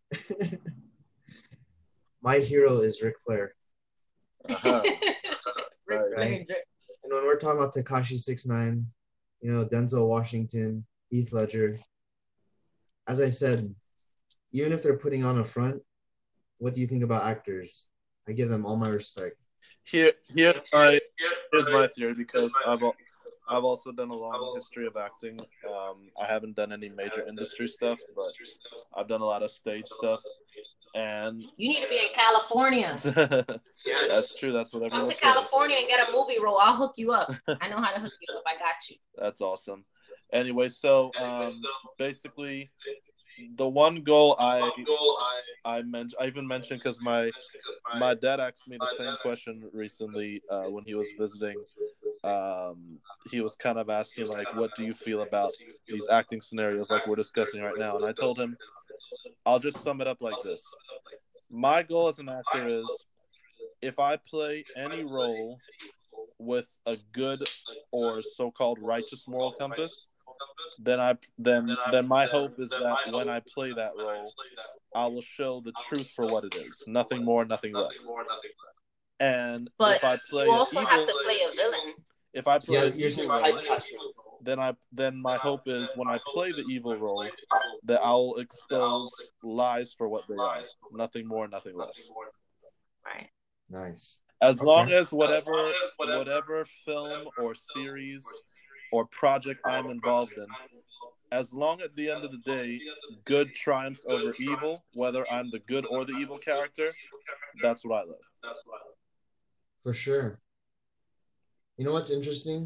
My hero is Ric Flair. Uh-huh. Ric Right. Flair. And when we're talking about Tekashi six nine, you know, Denzel Washington, Heath Ledger, as I said, even if they're putting on a front, what do you think about actors? I give them all my respect. Here, here's my here's my theory, because I've al- I've also done a long history of acting. Um, I haven't done any major industry stuff, but I've done a lot of stage stuff, and You need to be in California. that's true. That's what Come everyone to says. California and get a movie role. I'll hook you up. I know how to hook you up. I got you. That's awesome. Anyway, so um, basically, the one goal I I mentioned, I even mentioned because my my dad asked me the same question recently uh, when he was visiting. Um, he was kind of asking like, "What do you feel about these acting scenarios like we're discussing right now?" And I told him, "I'll just sum it up like this: my goal as an actor is, if I play any role with a good or so-called righteous moral compass, then I then then my hope is that when I play that role, I will show the truth for what it is, nothing more, nothing less. And But if I play you an also evil, have to play a villain. if I play Yeah, an you're evil saying role, typecasting. then I then my hope is when I play the evil role, that I'll expose lies for what they are, nothing more, nothing less. Right. Nice. As Okay. long as whatever whatever film or series or project I'm involved in, as long at the end of the day, good triumphs over evil, whether I'm the good or the evil character, that's what I love. For sure. You know what's interesting?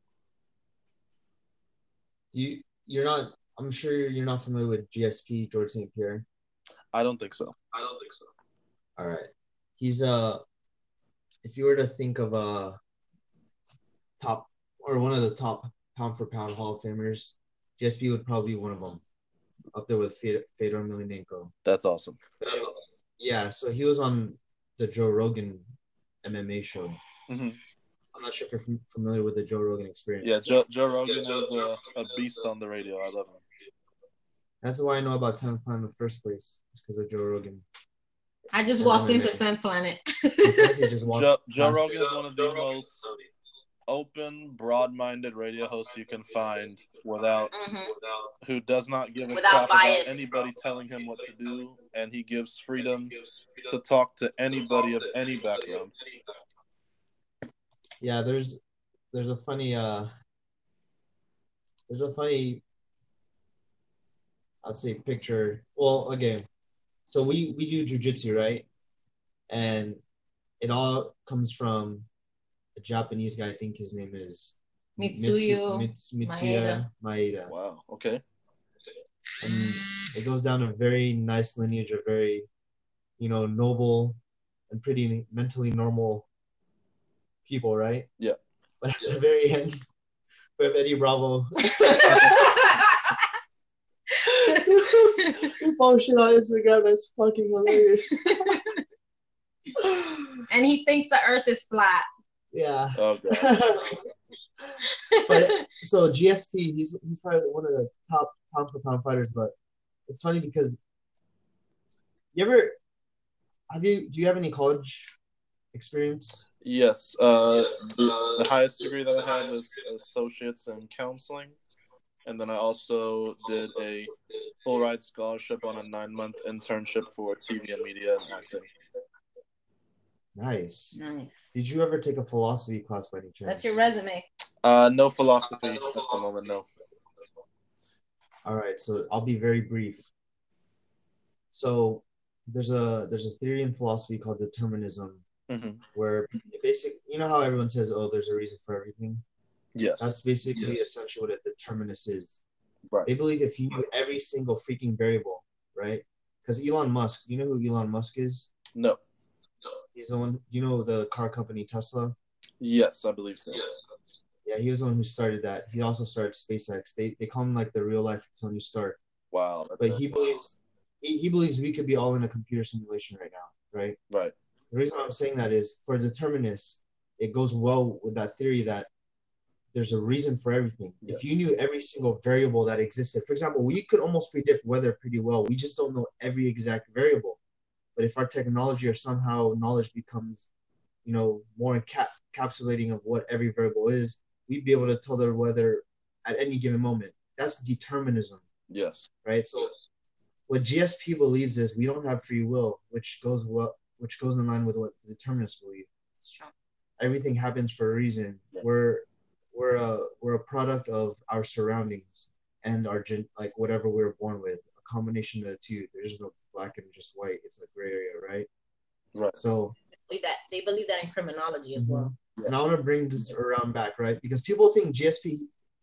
Do you you're not I'm sure you're not familiar with G S P, George Saint Pierre. I don't think so. All right. He's uh if you were to think of a top or one of the top pound for pound Hall of Famers, G S P would probably be one of them, up there with Fedor Emelianenko. That's awesome. Yeah, so he was on the Joe Rogan M M A show. Mm-hmm. I'm not sure if you're fam- familiar with the Joe Rogan Experience. Yeah, Joe, Joe Rogan is a, a beast on the radio. I love him. That's why I know about tenth Planet in the first place. It's because of Joe Rogan. I just And walked M M A. into tenth Planet. He says he just walked Joe, Joe past- Rogan is one of the most open, broad-minded radio hosts you can find without Mhm. who does not give a Without crap bias. about anybody telling him what to do, and he gives freedom to talk to anybody of any background. Yeah, there's there's a funny uh there's a funny I'd say picture. Well, again, so we we do jujitsu, right? And it all comes from a Japanese guy. I think his name is Mitsuyo Mits- Mitsuya Maeda. Wow. Okay. And it goes down a very nice lineage of very, you know, noble and pretty mentally normal people, right? Yeah. But at the very end, we have Eddie Bravo. We post shit on Instagram. That's fucking hilarious. And he thinks the earth is flat. Yeah. Oh god. But so G S P, he's he's probably one of the top pound for pound fighters. But it's funny because you ever have you do you have any college experience? Yes. Uh, the, the highest degree that I had was associates in counseling, and then I also did a full ride scholarship on a nine month internship for T V and media and acting. Nice. Nice. Did you ever take a philosophy class by any chance? That's your resume. Uh, no philosophy at the moment. No. All right, so I'll be very brief. So there's a there's a theory in philosophy called determinism, Mm-hmm. where basically, you know how everyone says, "Oh, there's a reason for everything." Yes. That's basically essentially what a determinist is. Right. They believe if you knew every single freaking variable, right? Because Elon Musk, you know who Elon Musk is? No. He's the one. You know the car company Tesla. Yes, I believe so. Yeah, he was the one who started that. He also started SpaceX. They they call him like the real life Tony Stark. Wow. That's But it. he believes he, he believes we could be all in a computer simulation right now, right? Right. The reason why I'm saying that is for determinists, it goes well with that theory that there's a reason for everything. Yes. If you knew every single variable that existed, for example, we could almost predict weather pretty well. We just don't know every exact variable. But if our technology or somehow knowledge becomes, you know, more enca- encapsulating of what every variable is, we'd be able to tell the weather at any given moment. That's determinism, Yes. right? So what G S P believes is we don't have free will, which goes well, which goes in line with what the determinists believe. It's true. Everything happens for a reason. Yeah. We're we're a we're a product of our surroundings and our gen, like whatever we were born with. A combination of the two. There's no black and just white. It's a gray area, right? Right. So Believe that they believe that in criminology as well. and I want to bring this around back, right? Because people think G S P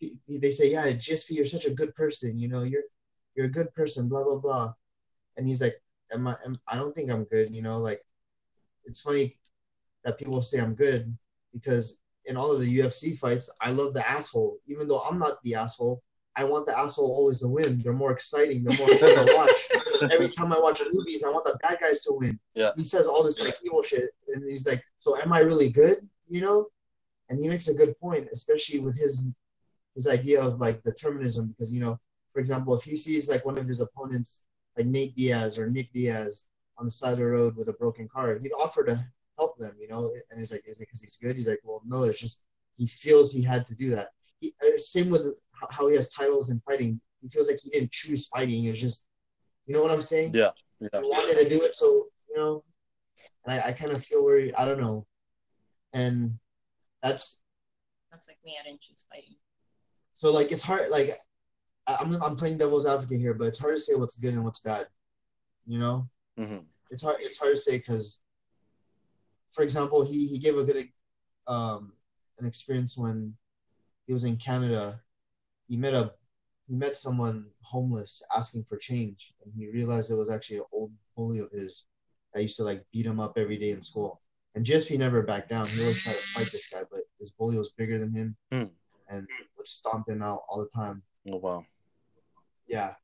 they say, yeah, G S P, you're such a good person. You know, you're you're a good person. Blah blah blah. And he's like, am I? Am, I don't think I'm good. You know, like it's funny that people say I'm good because in all of the U F C fights, I love the asshole. Even though I'm not the asshole, I want the asshole always to win. They're more exciting. They're more fun to watch. Every time I watch movies, I want the bad guys to win. Yeah. He says all this like evil shit, and he's like, "So am I really good?" You know? And he makes a good point, especially with his his idea of like determinism. Because you know, for example, if he sees like one of his opponents, like Nate Diaz or Nick Diaz, on the side of the road with a broken car, he'd offer to help them. You know? And he's like, "Is it because he's good?" He's like, "Well, no. It's just he feels he had to do that." He, same with how he has titles in fighting. He feels like he didn't choose fighting. It's just, you know what I'm saying? Yeah. yeah. He wanted to do it, so, you know, and I, I kind of feel where, I don't know. And that's... That's like me, I didn't choose fighting. So, like, it's hard, like, I'm, I'm playing devil's advocate here, but it's hard to say what's good and what's bad, you know? Mm-hmm. It's hard, it's hard to say because, for example, he, he gave a good, um, an experience when he was in Canada. He met a he met someone homeless asking for change, and he realized it was actually an old bully of his that used to like beat him up every day in school. And G S P never backed down. He always tried to fight this guy, but his bully was bigger than him mm. and would stomp him out all the time. Oh wow. Yeah.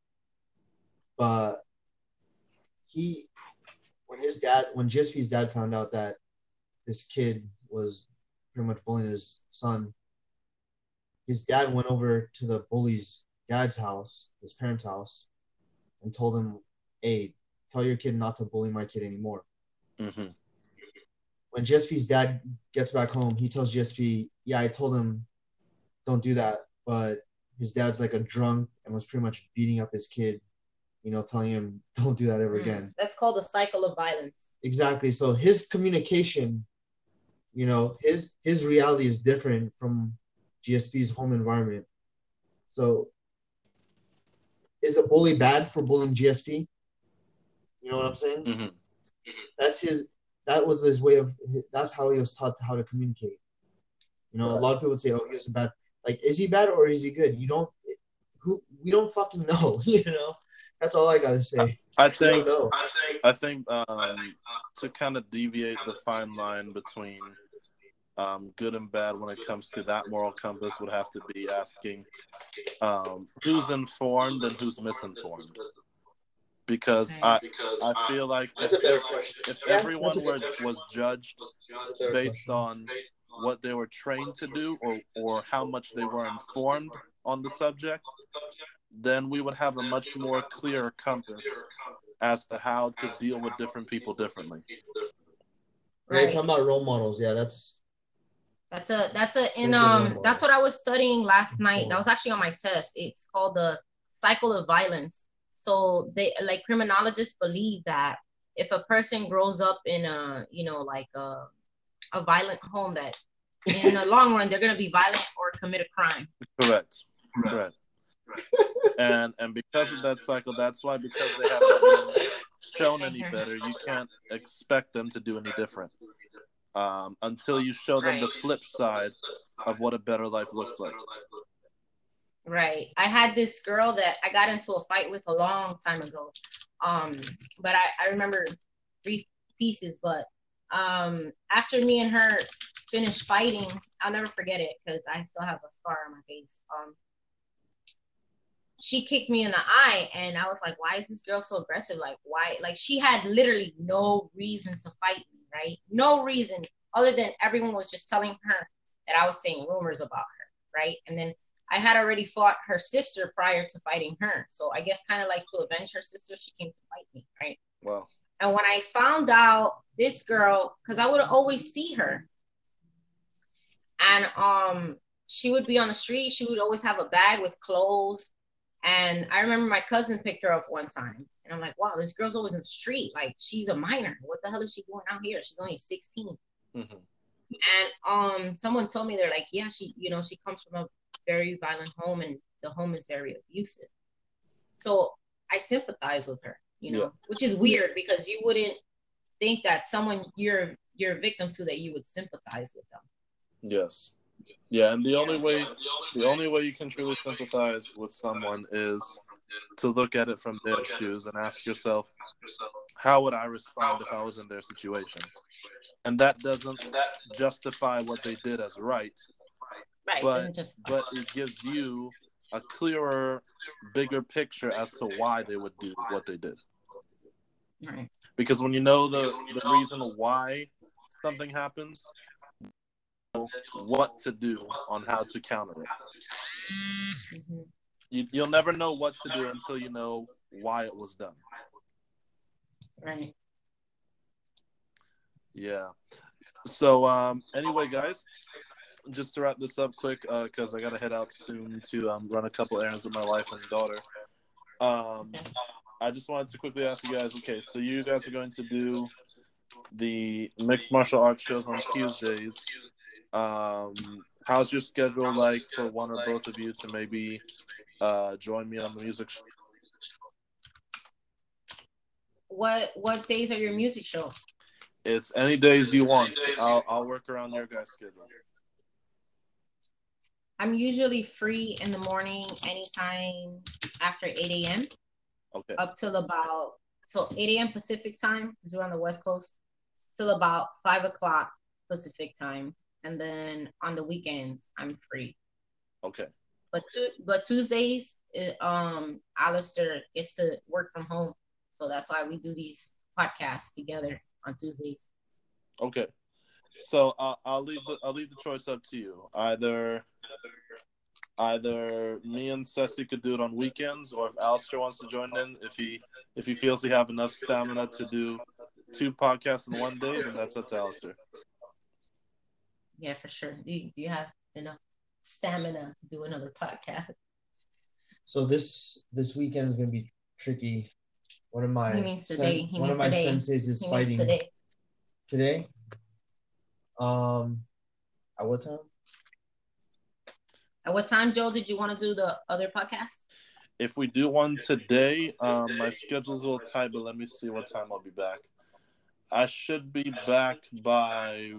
But he when his dad when G S P's dad found out that this kid was pretty much bullying his son, his dad went over to the bully's dad's house, his parents' house, and told him, "Hey, tell your kid not to bully my kid anymore." Mm-hmm. When G S P's dad gets back home, he tells G S P, "Yeah, I told him don't do that," but his dad's like a drunk and was pretty much beating up his kid, you know, telling him, "Don't do that ever mm, again." That's called a cycle of violence. Exactly. So his communication, you know, his his reality is different from G S P's home environment. So is a bully bad for bullying G S P? You know what I'm saying? Mm-hmm. That's his. That was his way of. That's how he was taught how to communicate. You know, a lot of people would say, "Oh, he was bad." Like, is he bad or is he good? You don't. Who we don't fucking know. You know, that's all I gotta say. I, I think. I think um, to kind of deviate the fine line between um, good and bad when it comes to that moral compass would have to be asking um, who's informed and who's misinformed. Because I I feel like if, if yeah, everyone were, was judged based on what they were trained to do or, or how much they were informed on the subject, then we would have a much more clear compass as to how to deal with different people differently. Right. You're talking about role models. Yeah, that's that's a that's a in um that's what I was studying last night. That was actually on my test. It's called the cycle of violence. So they like criminologists believe that if a person grows up in a, you know, like a, a violent home, that in the long run they're gonna be violent or commit a crime. Correct. Correct. and and because of that cycle, that's why because they haven't been shown any better, you can't expect them to do any different. Um, until you show them the flip side of what a better life looks like. Right. I had this girl that I got into a fight with a long time ago. Um, but I, I remember three pieces, but um, after me and her finished fighting, I'll never forget it because I still have a scar on my face. Um, she kicked me in the eye and I was like, why is this girl so aggressive? Like, why? Like, she had literally no reason to fight me, right? No reason other than everyone was just telling her that I was saying rumors about her, right? And then I had already fought her sister prior to fighting her. So I guess kind of like to avenge her sister, she came to fight me, right? Wow. And when I found out this girl, because I would always see her, and um, she would be on the street. She would always have a bag with clothes. And I remember my cousin picked her up one time. And I'm like, wow, this girl's always in the street. Like, she's a minor. What the hell is she doing out here? She's only sixteen. Mm-hmm. And um, someone told me, they're like, yeah, she, you know, she comes from a very violent home and the home is very abusive. So I sympathize with her, you know, yeah. Which is weird because you wouldn't think that someone you're you're a victim to that you would sympathize with them. Yes. Yeah, and the only way the only way you can truly sympathize with someone is to look at it from their shoes and ask yourself, how would I respond if I was in their situation? And that doesn't justify what they did as right, Right. It but doesn't just. but it gives you a clearer, bigger picture as to why they would do what they did. Right. Because when you know the, the reason why something happens, you know what to do on how to counter it. Mm-hmm. You, you'll never know what to do until you know why it was done. Right. Yeah. So um, anyway, guys, just to wrap this up quick, because uh, I got to head out soon to um, run a couple errands with my wife and daughter. Um, Okay. I just wanted to quickly ask you guys, okay, so you guys are going to do the mixed martial arts shows on Tuesdays. Um, how's your schedule like for one or both of you to maybe uh, join me on the music show? What What days are your music show? It's any days you want. I'll I'll work around your guys' schedule. I'm usually free in the morning, anytime after eight a.m. Okay. Up till about so eight a.m. Pacific time because we're on the West Coast till about five o'clock Pacific time, and then on the weekends I'm free. Okay. But tu- but Tuesdays, it, um, Alistair gets to work from home, so that's why we do these podcasts together on Tuesdays. Okay. So uh, I'll leave the I'll leave the choice up to you. Either either me and Ceci could do it on weekends, or if Alistair wants to join in, if he if he feels he have enough stamina to do two podcasts in one day, then that's up to Alistair. Yeah, for sure. Do you, do you have enough stamina to do another podcast? So this this weekend is gonna be tricky. One of my He means sen- today. He one means of my today. senseis is He means fighting today. today. Um, at what time? At what time, Joe, did you want to do the other podcast? If we do one today, um, my schedule's a little tight, but let me see what time I'll be back. I should be back by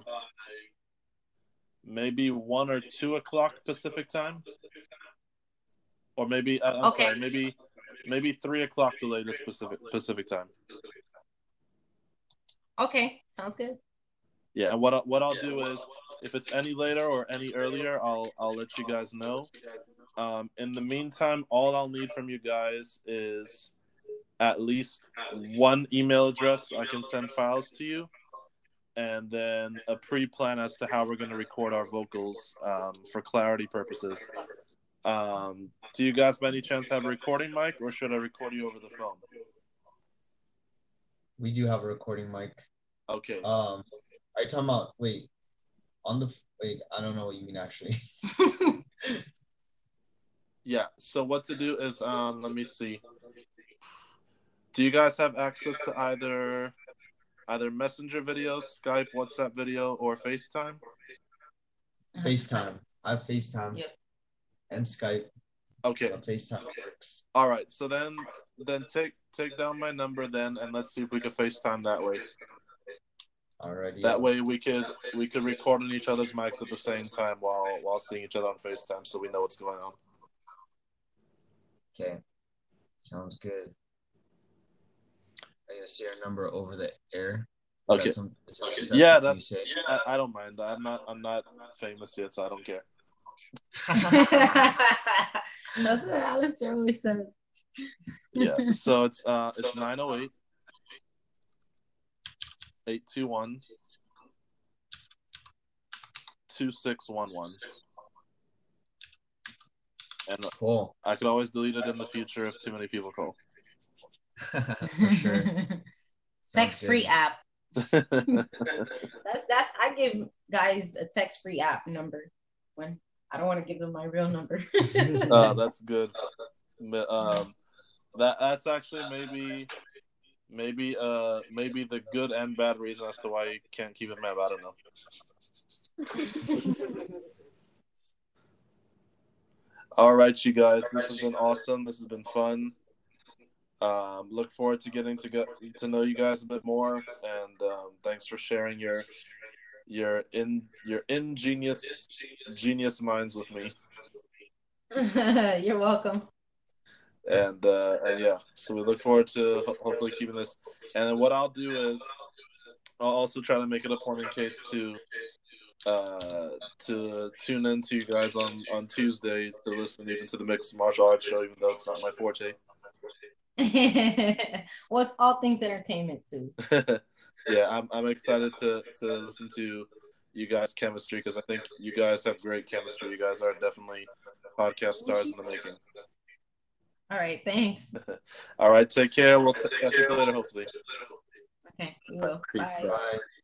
maybe one or two o'clock Pacific time, or maybe I'm Okay. sorry, maybe maybe three o'clock the latest Pacific Pacific time. Okay, sounds good. Yeah, and what I, what I'll do is, if it's any later or any earlier, I'll I'll let you guys know. Um, in the meantime, all I'll need from you guys is at least one email address I can send files to you, and then a pre-plan as to how we're going to record our vocals um, for clarity purposes. Um, do you guys by any chance have a recording mic, or should I record you over the phone? We do have a recording mic. Okay. Um, are you talking about, wait, on the, wait, I don't know what you mean actually. Yeah, so what to do is, um, let me see. Do you guys have access to either either Messenger videos, Skype, WhatsApp video, or FaceTime? FaceTime. I have FaceTime. Yep. And Skype. Okay. But FaceTime works. All right. So then, then take take down my number then, and let's see if we can FaceTime that way. Alrighty. That way we could we could record on each other's mics at the same time while while seeing each other on FaceTime, so we know what's going on. Okay. Sounds good. I'm gonna say our number over the air. Is Okay. That some, is that, is that Yeah, something you that's. say? I, I don't mind. I'm not. I'm not famous yet, so I don't care. That's what Alistair always says. Yeah. So it's uh it's nine oh eight, eight two one, two six one one. And Cool. I could always delete it in the future if too many people call. For sure. Text free good. app. That's that's I give guys a text free app number when I don't want to give them my real number. uh, that's good. Um, that that's actually maybe maybe uh maybe the good and bad reason as to why you can't keep it map. I don't know. All right, you guys. This has been awesome. This has been fun. Um, look forward to getting to go to know you guys a bit more, and um, thanks for sharing your your in your ingenious genius minds with me. You're welcome. And uh, and yeah, so we look forward to ho- hopefully keeping this. And then what I'll do is I'll also try to make it a point in case to uh, to tune in to you guys on, on Tuesday to listen even to the mixed martial arts show, even though it's not my forte. Well, it's all things entertainment too. Yeah, I'm I'm excited to, to listen to you guys' chemistry because I think you guys have great chemistry. You guys are definitely podcast stars in the making. All right, thanks. All right, take care. We'll catch you later, hopefully. Okay, we will. Peace. Bye. Bye.